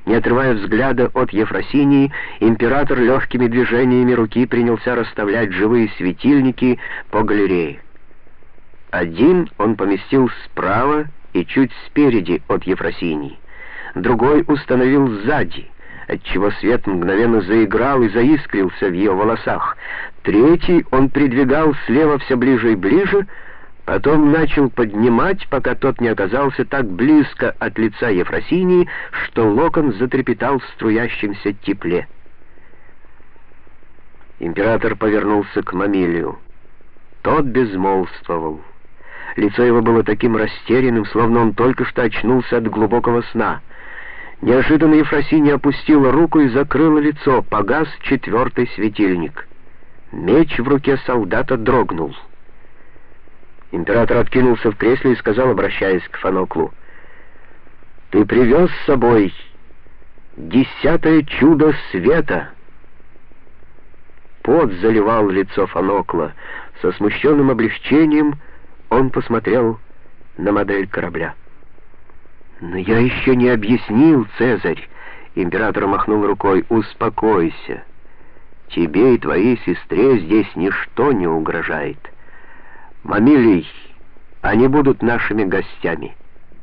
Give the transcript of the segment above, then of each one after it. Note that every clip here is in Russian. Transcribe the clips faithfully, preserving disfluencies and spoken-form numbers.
Не отрывая взгляда от Ефросинии, император легкими движениями руки принялся расставлять живые светильники по галерее. Один он поместил справа и чуть спереди от Ефросинии, другой установил сзади, отчего свет мгновенно заиграл и заискрился в ее волосах. Третий он придвигал слева все ближе и ближе, потом начал поднимать, пока тот не оказался так близко от лица Ефросинии, что локон затрепетал в струящемся тепле. Император повернулся к Мамилию. Тот безмолвствовал. Лицо его было таким растерянным, словно он только что очнулся от глубокого сна. Неожиданно Ефросиния опустила руку и закрыла лицо. Погас четвертый светильник. Меч в руке солдата дрогнул. Император откинулся в кресле и сказал, обращаясь к Фаноклу: «Ты привез с собой десятое чудо света». Пот заливал лицо Фанокла. Со смущенным облегчением он посмотрел на модель корабля. «Но я еще не объяснил, Цезарь!» Император махнул рукой. «Успокойся. Тебе и твоей сестре здесь ничто не угрожает. Мамилий, они будут нашими гостями».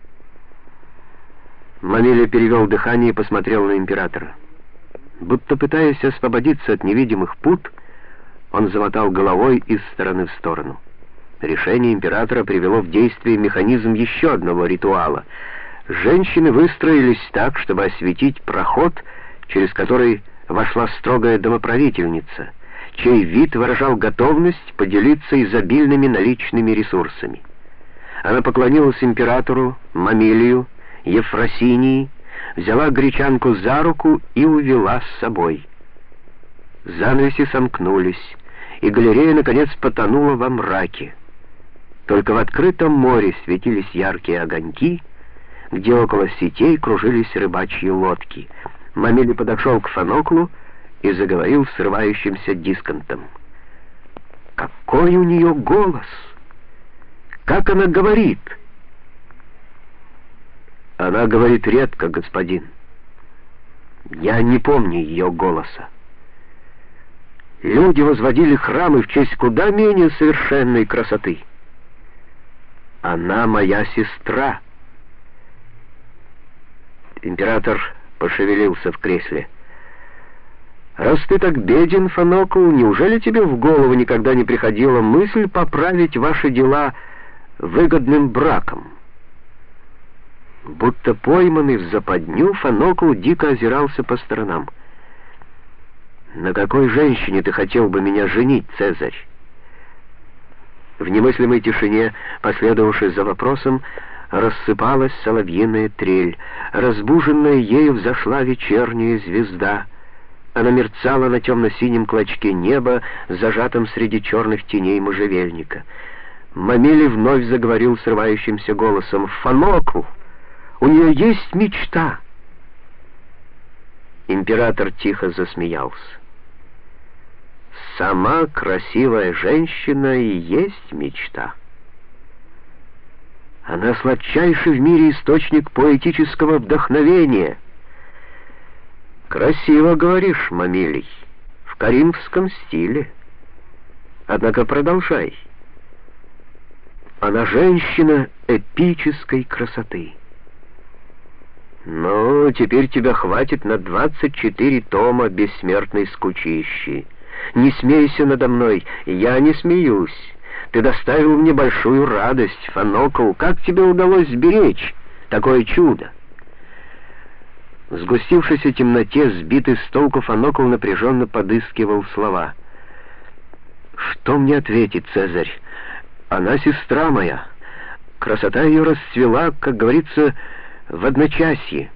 Мамилий перевел дыхание и посмотрел на императора. Будто пытаясь освободиться от невидимых пут, он замотал головой из стороны в сторону. Решение императора привело в действие механизм еще одного ритуала. Женщины выстроились так, чтобы осветить проход, через который вошла строгая домоправительница, чей вид выражал готовность поделиться изобильными наличными ресурсами. Она поклонилась императору, Мамилию, Ефросинии, взяла гречанку за руку и увела с собой. Занавеси сомкнулись, и галерея, наконец, потонула во мраке. Только в открытом море светились яркие огоньки, где около сетей кружились рыбачьи лодки. Мамилий подошел к Фаноклу и заговорил срывающимся дисконтом. «Какой у нее голос! Как она говорит!» «Она говорит редко, господин. Я не помню ее голоса. Люди возводили храмы в честь куда менее совершенной красоты. Она моя сестра». Император пошевелился в кресле. «Раз ты так беден, Фанокл, неужели тебе в голову никогда не приходила мысль поправить ваши дела выгодным браком?» Будто пойманный в западню, Фанокл дико озирался по сторонам. «На какой женщине ты хотел бы меня женить, Цезарь?» В немыслимой тишине, последовавшей за вопросом, рассыпалась соловьиная трель. Разбуженная ею взошла вечерняя звезда. Она мерцала на темно-синем клочке неба, зажатом среди черных теней можжевельника. Мамилий вновь заговорил срывающимся голосом: «Фанокл, у нее есть мечта!» Император тихо засмеялся. «Сама красивая женщина и есть мечта. Она сладчайший в мире источник поэтического вдохновения». «Красиво говоришь, Мамилий, в коринфском стиле. Однако продолжай. Она женщина эпической красоты». «Ну, теперь тебя хватит на двадцать четыре тома бессмертной скучищи. Не смейся надо мной, я не смеюсь. Ты доставил мне большую радость, Фанокл. Как тебе удалось сберечь такое чудо?» В сгустившейся темноте, сбитый с толку, Фанокл напряженно подыскивал слова. «Что мне ответить, Цезарь? Она сестра моя. Красота ее расцвела, как говорится, в одночасье».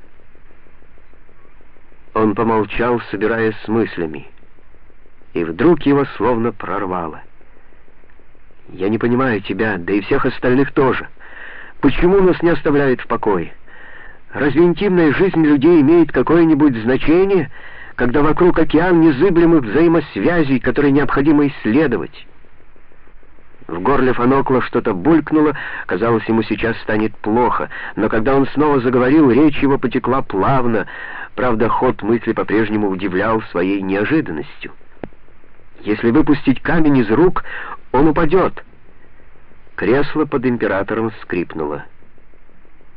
Он помолчал, собираясь с мыслями, и вдруг его словно прорвало. «Я не понимаю тебя, да и всех остальных тоже. Почему нас не оставляют в покое? Разве интимная жизнь людей имеет какое-нибудь значение, когда вокруг океан незыблемых взаимосвязей, которые необходимо исследовать?» В горле Фанокла что-то булькнуло, казалось, ему сейчас станет плохо, но когда он снова заговорил, речь его потекла плавно. Правда, ход мысли по-прежнему удивлял своей неожиданностью. Если выпустить камень из рук, он упадет. Кресло под императором скрипнуло.